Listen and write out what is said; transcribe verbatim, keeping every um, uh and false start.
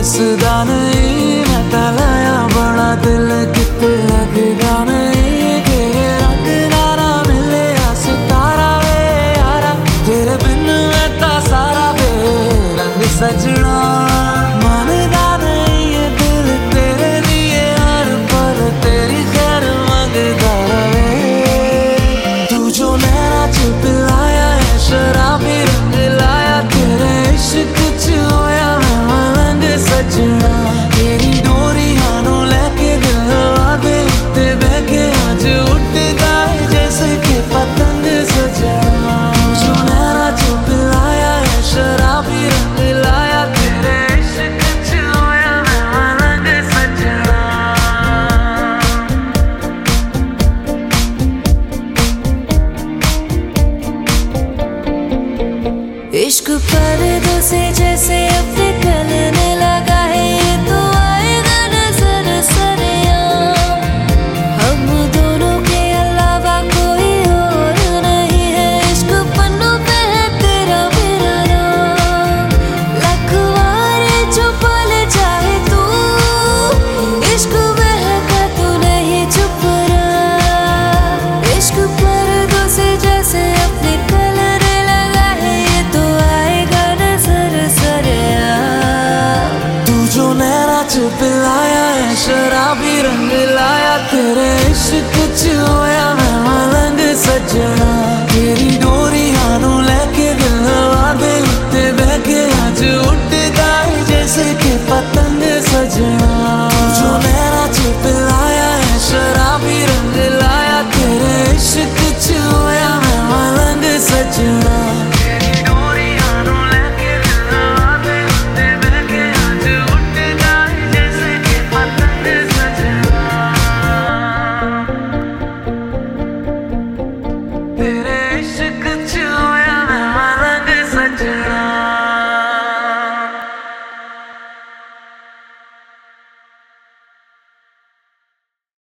दिसदा नहीं, मैं तलाया बड़ा दिल किते लगदा नहीं कि रंग नारा मिले सितारा वे यारा, तेरे बिन मैं ता सारा बेरंग सजना। मानदा नहीं ये दिल तेरे लिए हर पल तेरी खैर मंगदा रहे। तू जो नैना च पिलाया है शराबी रंग लाया, तेरे इश्क च होया मैं मलंग सजना। तेरी डोरियां नू लेके दिल वादे उत्ते बह के अज उड़दा है जैसे कि पतंग सजना। तू जो नैना च पिलाया है शराबी रंग लाया, तेरे इश्क च होया मैं मलंग सजना। इश्क पर्दों से